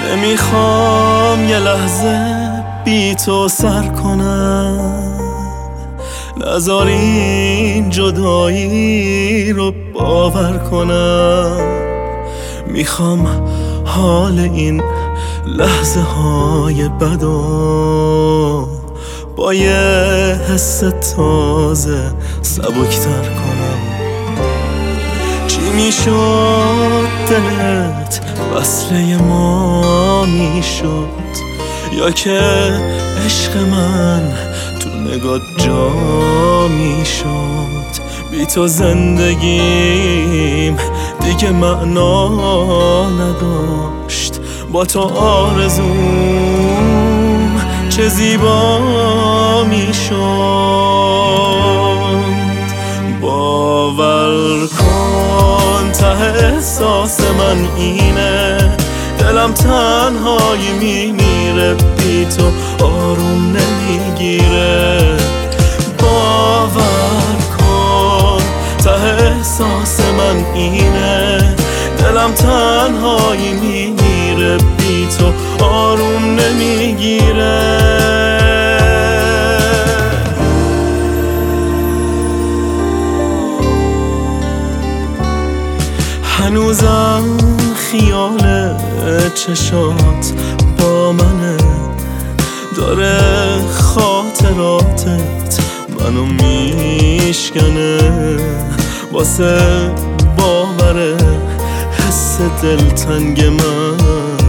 نمیخوام یه لحظه بی تو سر کنم، نذار این جدایی رو باور کنم. میخوام حال این لحظه های بدو با یه حس تازه سبکتر کنم. چی میشد دلت وصله ما میشد، یا که عشق من تو نگات جا میشد؟ بی تو زندگیم دیگه معنا نداشت، با تو آرزوم چه زیبا میشد. باور کن ته احساس من اینه، دلم تنهایی میمیره، بی تو آروم نمیگیره. باور کن ته احساس من اینه، دلم تنهایی میمیره، بی تو آروم نمیگیره. هنوزم خیال چشات با منه، داره خاطراتت منو میشکنه. واسه باور حس دلتنگ من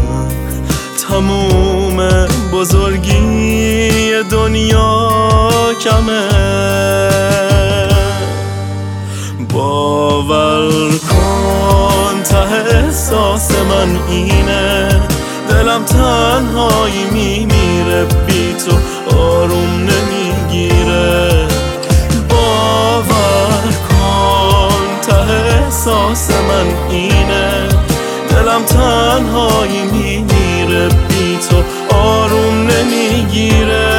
تموم بزرگی دنیا کمه. باور کن ته احساس من اینه، دلم تنهایی میمیره، بی تو آروم نمیگیره. باور کن ته احساس من اینه، دلم تنهایی میمیره، بی تو آروم نمیگیره.